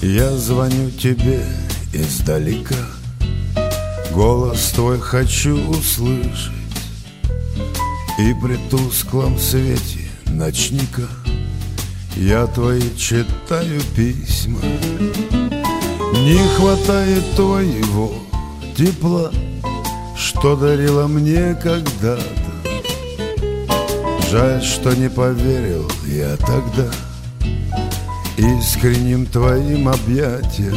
Я звоню тебе издалека, голос твой хочу услышать, и при тусклом свете ночника я твои читаю письма. Не хватает твоего тепла, что дарила мне когда-то. Жаль, что не поверил я тогда искренним твоим объятиям.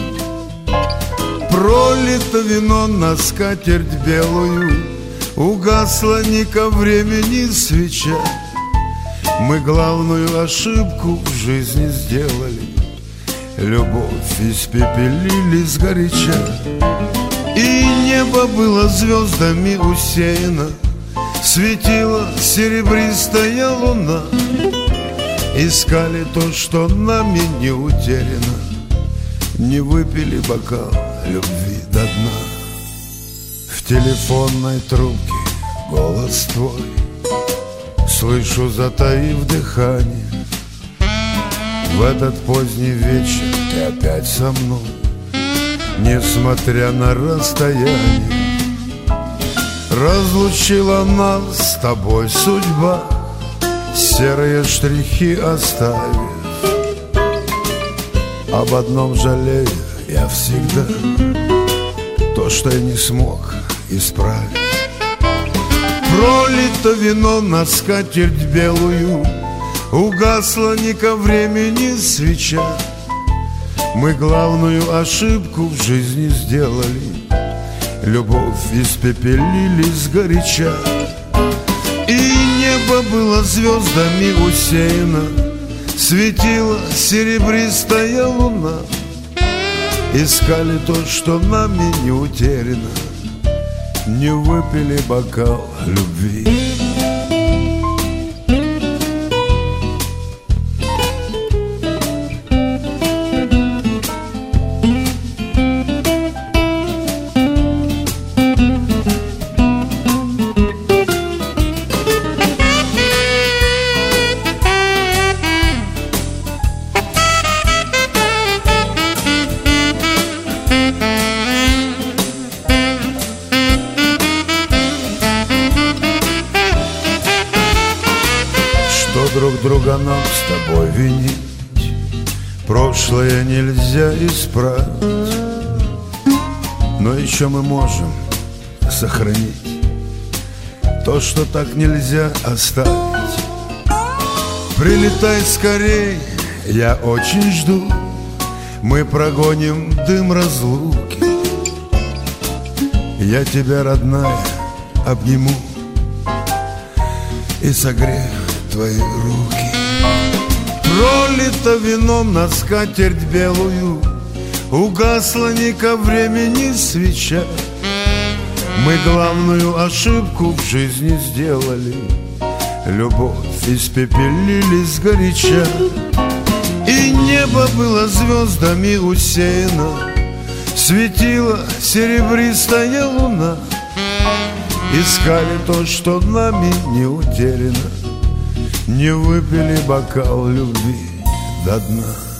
Пролито вино на скатерть белую, угасла ни ко времени свеча. Мы главную ошибку в жизни сделали, любовь испепелили сгоряча. И небо было звездами усеяно, светила серебристая луна. Искали то, что нами не утеряно, не выпили бокал любви до дна. В телефонной трубке голос твой слышу, затаив дыхание. В этот поздний вечер ты опять со мной, несмотря на расстояние. Разлучила нас с тобой судьба, серые штрихи оставив. Об одном жалею я всегда, то, что я не смог исправить. Пролито вино на скатерть белую, угасла ни ко времени свеча. Мы главную ошибку в жизни сделали, любовь испепелили сгоряча. И небо было звездами усеяно, светила серебристая луна. Искали то, что нами не утеряно, не выпили бокал любви. Друг друга нам с тобой винить, прошлое нельзя исправить, но еще мы можем сохранить то, что так нельзя оставить. Прилетай скорей, я очень жду, мы прогоним дым разлуки. Я тебя, родная, обниму и согрею твои руки. Пролито вино на скатерть белую, угасла ни ко времени свеча. Мы главную ошибку в жизни сделали, любовь испепелили сгоряча. И небо было звездами усеяно, светила серебристая луна. Искали то, что нами не утеряно, не выпили бокал любви до дна.